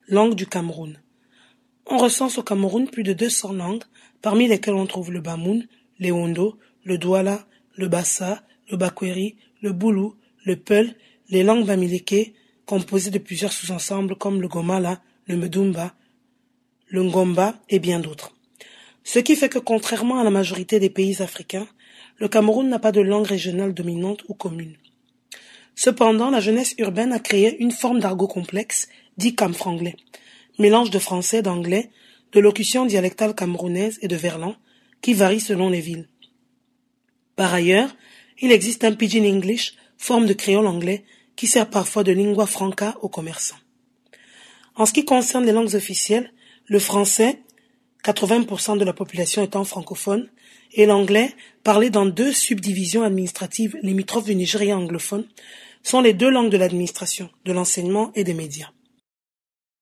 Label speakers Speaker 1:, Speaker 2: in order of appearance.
Speaker 1: langues du Cameroun. On recense au Cameroun plus de 200 langues, parmi lesquelles on trouve le Bamoun, le Hondo, le Douala, le Bassa, le Bakweri, le Boulou, le Peul, les langues bamileke, composées de plusieurs sous-ensembles comme le Gomala, le Medumba, le Ngomba et bien d'autres. Ce qui fait que contrairement à la majorité des pays africains, le Cameroun n'a pas de langue régionale dominante ou commune. Cependant, la jeunesse urbaine a créé une forme d'argot complexe, dit camfranglais, mélange de français, d'anglais, de locution dialectale camerounaise et de verlan, qui varie selon les villes. Par ailleurs, il existe un pidgin English, forme de créole anglais, qui sert parfois de lingua franca aux commerçants. En ce qui concerne les langues officielles, le français, 80% de la population étant francophone, et l'anglais, parlé dans 2 subdivisions administratives limitrophes du Nigeria anglophone, sont les 2 langues de l'administration, de l'enseignement et des médias.